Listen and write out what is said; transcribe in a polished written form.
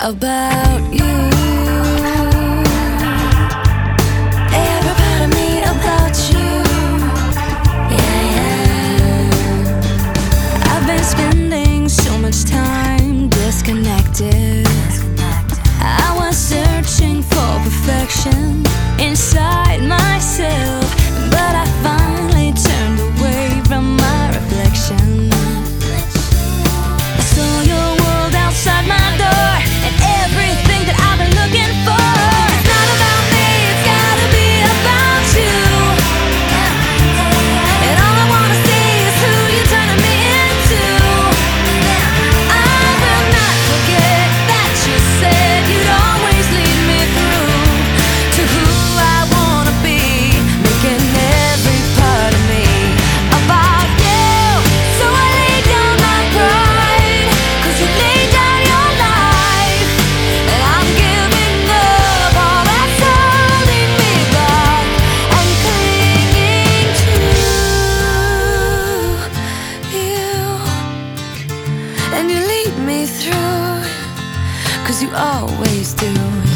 about you. Every part of me about you. Yeah, yeah. I've been spending so much time disconnected. I was searching for perfection inside myself, but I finally turned away from my reflection. I saw your world outside my door and everything that I've been looking for. It's not about me, it's gotta be about you. And all I wanna see is who you're turning me into. I will not forget that you said you'd always lead me through to who I wanna be, making every part of me about you. So I lay down my pride, 'cause you laid down your life, and I'm giving up all that's holding me back and clinging to you. And you lead me through, 'cause you always do.